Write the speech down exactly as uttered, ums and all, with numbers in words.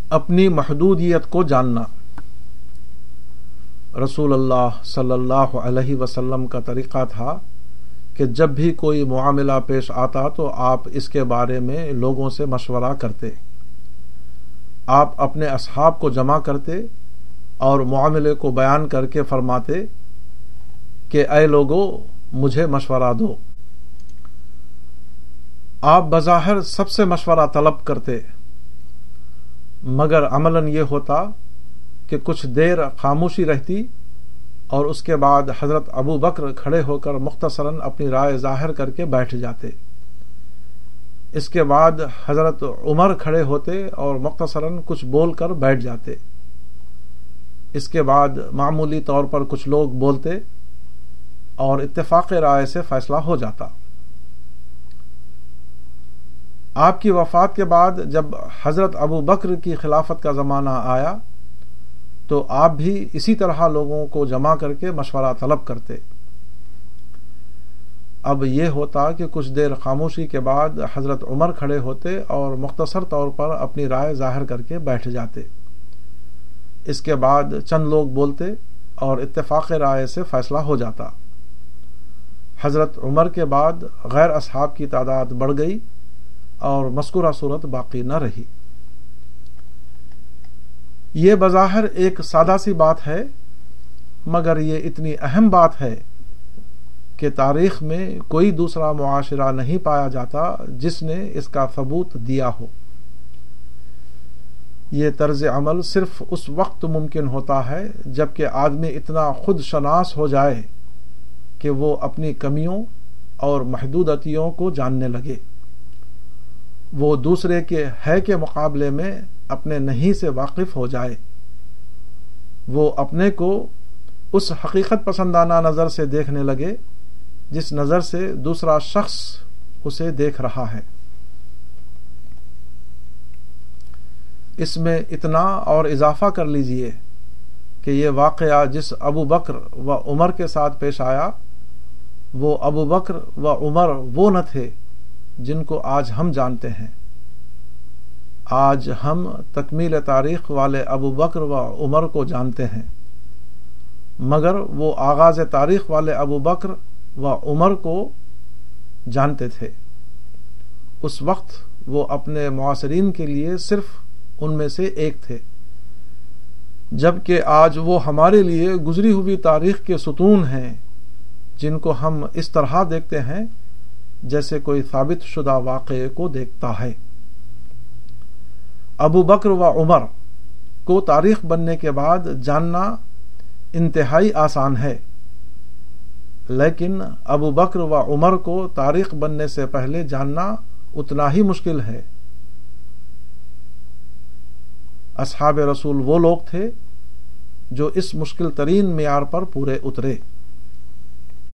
اپنی محدودیت کو جاننا۔ رسول اللہ صلی اللہ علیہ وسلم کا طریقہ تھا کہ جب بھی کوئی معاملہ پیش آتا تو آپ اس کے بارے میں لوگوں سے مشورہ کرتے۔ آپ اپنے اصحاب کو جمع کرتے اور معاملے کو بیان کر کے فرماتے کہ اے لوگو مجھے مشورہ دو۔ آپ بظاہر سب سے مشورہ طلب کرتے، مگر عملاً یہ ہوتا کہ کچھ دیر خاموشی رہتی اور اس کے بعد حضرت ابو بکر کھڑے ہو کر مختصراً اپنی رائے ظاہر کر کے بیٹھ جاتے۔ اس کے بعد حضرت عمر کھڑے ہوتے اور مختصراً کچھ بول کر بیٹھ جاتے۔ اس کے بعد معمولی طور پر کچھ لوگ بولتے اور اتفاق رائے سے فیصلہ ہو جاتا۔ آپ کی وفات کے بعد جب حضرت ابو بکر کی خلافت کا زمانہ آیا تو آپ بھی اسی طرح لوگوں کو جمع کر کے مشورہ طلب کرتے۔ اب یہ ہوتا کہ کچھ دیر خاموشی کے بعد حضرت عمر کھڑے ہوتے اور مختصر طور پر اپنی رائے ظاہر کر کے بیٹھ جاتے۔ اس کے بعد چند لوگ بولتے اور اتفاق رائے سے فیصلہ ہو جاتا۔ حضرت عمر کے بعد غیر اصحاب کی تعداد بڑھ گئی اور مذکورہ صورت باقی نہ رہی۔ یہ بظاہر ایک سادہ سی بات ہے، مگر یہ اتنی اہم بات ہے کہ تاریخ میں کوئی دوسرا معاشرہ نہیں پایا جاتا جس نے اس کا ثبوت دیا ہو۔ یہ طرز عمل صرف اس وقت ممکن ہوتا ہے جبکہ آدمی اتنا خود شناس ہو جائے کہ وہ اپنی کمیوں اور محدودیتوں کو جاننے لگے۔ وہ دوسرے کے ہے کے مقابلے میں اپنے نہیں سے واقف ہو جائے۔ وہ اپنے کو اس حقیقت پسندانہ نظر سے دیکھنے لگے جس نظر سے دوسرا شخص اسے دیکھ رہا ہے۔ اس میں اتنا اور اضافہ کر لیجئے کہ یہ واقعہ جس ابو بکر و عمر کے ساتھ پیش آیا، وہ ابو بکر و عمر وہ نہ تھے جن کو آج ہم جانتے ہیں۔ آج ہم تکمیل تاریخ والے ابو بکر و عمر کو جانتے ہیں، مگر وہ آغاز تاریخ والے ابو بکر و عمر کو جانتے تھے۔ اس وقت وہ اپنے معاصرین کے لیے صرف ان میں سے ایک تھے، جبکہ آج وہ ہمارے لیے گزری ہوئی تاریخ کے ستون ہیں جن کو ہم اس طرح دیکھتے ہیں جیسے کوئی ثابت شدہ واقعے کو دیکھتا ہے۔ ابو بکر و عمر کو تاریخ بننے کے بعد جاننا انتہائی آسان ہے، لیکن ابو بکر و عمر کو تاریخ بننے سے پہلے جاننا اتنا ہی مشکل ہے۔ اصحاب رسول وہ لوگ تھے جو اس مشکل ترین معیار پر پورے اترے۔